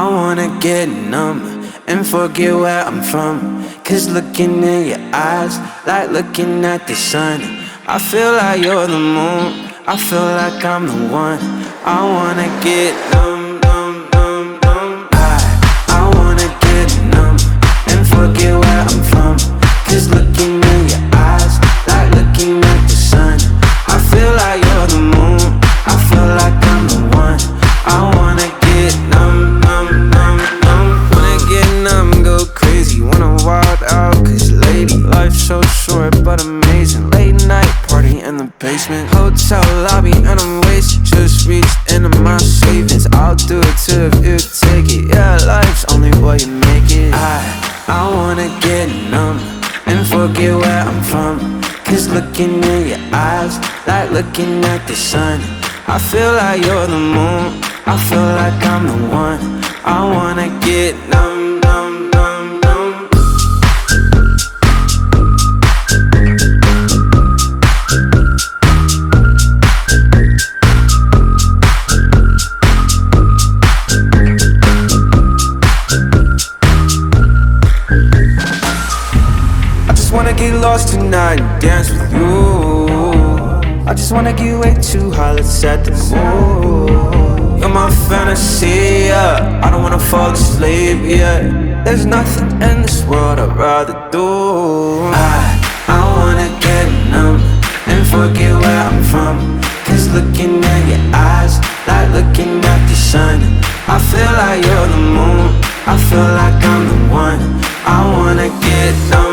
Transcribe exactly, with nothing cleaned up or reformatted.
I wanna get numb and forget where I'm from. Cause looking in your eyes, like looking at the sun. I feel like you're the moon, I feel like I'm the one. I wanna get numb, numb, numb, numb. I, I wanna get numb and forget where I'm from. Cause looking in your eyes, like looking at the sun. I feel like you're the moon, I feel like I'm the one. I wanna get numb, numb, numb, numb. Wanna get numb, go crazy, wanna wild out. Cause lady, life's so short but amazing. Late night party in the basement, hotel lobby and I'm wasted. Just reached into my savings, I'll do it too if you take it. Yeah, life's only what you make it. I, I wanna get numb and forget where I'm from. Cause looking in your eyes, like looking at the sun. I feel like you're the moon, I feel like I'm the one. I wanna get numb, numb, numb, numb. I just wanna get lost tonight and dance with you. I just wanna get way too high, let's set the mood. You're my fantasy, yeah. I don't wanna fall asleep, yeah. There's nothing in this world I'd rather do. I, I wanna get numb and forget where I'm from. Cause looking at your eyes, like looking at the sun. I feel like you're the moon, I feel like I'm the one. I wanna get numb.